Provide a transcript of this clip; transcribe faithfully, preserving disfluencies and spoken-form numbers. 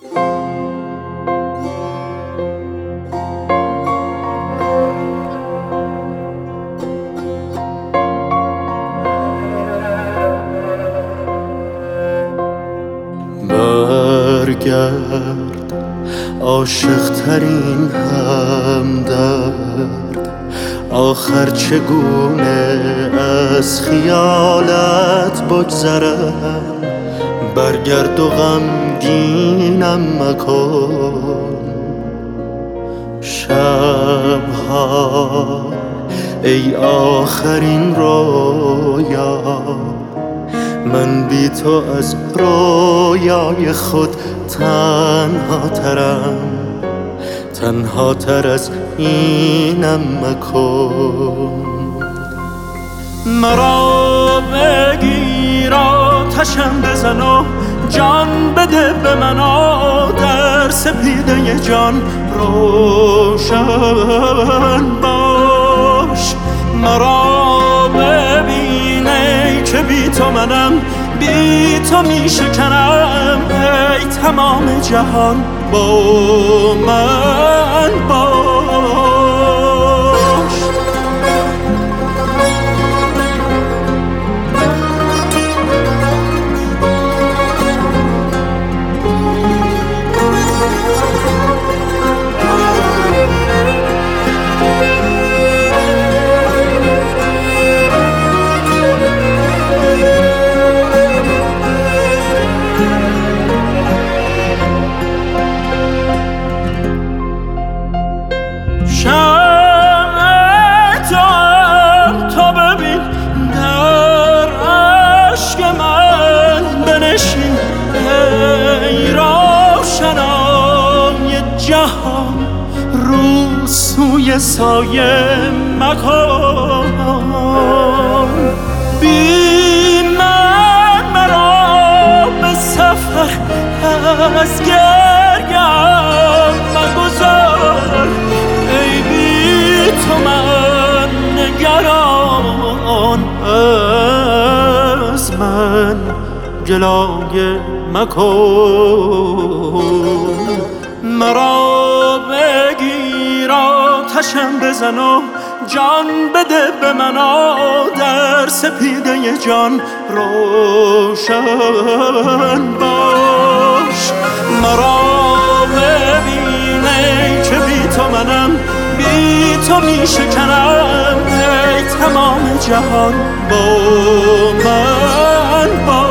برگرد عاشق ترین همدرد، آخر چگونه از خیالت بگذرم. برگرد و غمگینم مکن شبها ای آخرین رویا. من بی تو از رویای خود تنها ترم، تنها تر از اینم مکن. مرا بگیر آتشم بزن و جان بده به من، در سپیده جان روشن باش. مرا ببینی که بی تو منم، بی تو می شکنم. ای تمام جهان با من باش. جهان رو سوی سایه مکن، بی من مرا به سفر از گریم مگذار. ای بی تو من نگران، از من گلایه مکن. مرا بگیر آتشم بزن و جان بده به من، در سپیده جان روشن باش. مرا ببینی که بی تو منم، بی تو می شکنم. ای تمام جهان با من باش.